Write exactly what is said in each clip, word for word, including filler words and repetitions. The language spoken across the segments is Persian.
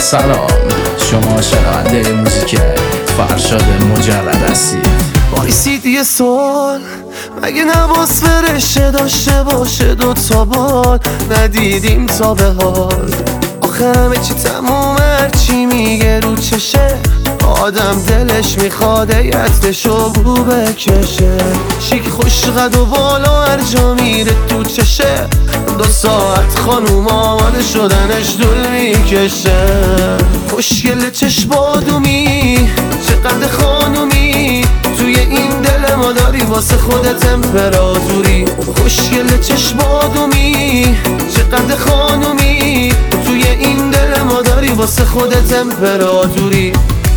سلام، شما شنونده موزیک فرشاد مجرد هستید. وایسید یه سوال، مگه نباس فرشه داشته باشه دو تا بال؟ ندیدیم تا به حال آخه همه چی تمومه، هرچی میگه رو چشه آدم دلش میخواد یتشو بو بکشه. شیک خوش قد و بالا هر جا میره تو چشه، دو ساعت خانوم آماده شدنش دول میکشه. خوشگل چشم بادومی، چقدر خانومی، توی این دل ما داری واسه خودت امپراتوری. خوشگل چشم بادومی، چقدر خانومی، توی این دل ما داری واسه خودت امپراتوری.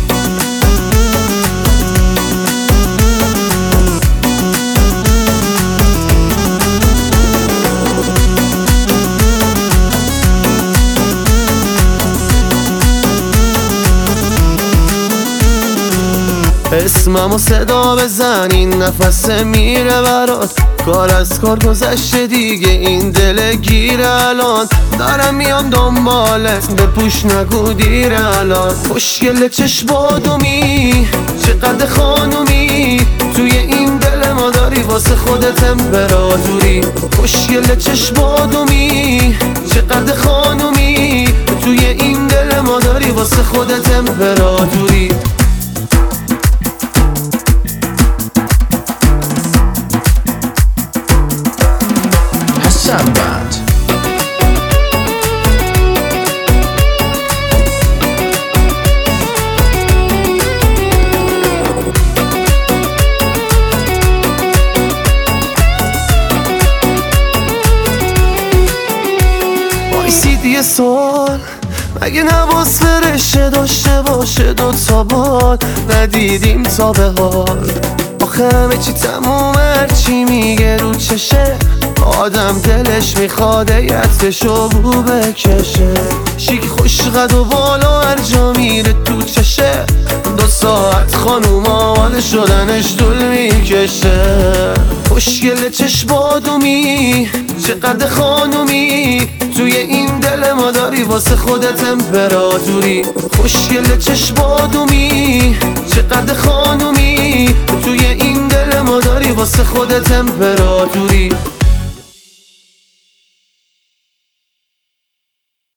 اسممو صدا بزن، این نفس میره برات، کار از کار گذشته دیگه، این دل گیره الان. دارم میام دنبالت، بپوش نگو دیره الان. خوشگل چشم بادومی، چقدر خانومی، توی این دل ما داری واسه خودت امپراتوری. خوشگل چشم بادومی، چقدر خانومی، توی این دل ما داری واسه خودت امپراتوری. بند وایسید یه سوال، مگه نباس فرشه داشته باشه دو تا بال؟ ندیدیم تا به حال آخه همه چی تمومه، هرچی میگه رو چشه آدم دلش میخواد یتشو بو بکشه. شیک خوش قد و بالا هر جا میره تو چشه، دو ساعت خانوم آماده شدنش دول میکشه. خوشگل چشم بادومی، چقدر خانومی، توی این دل ما داری واسه خودت امپراتوری. خوشگل چشم بادومی، چقدر خانومی، توی این دل ما داری واسه خودت امپراتوری.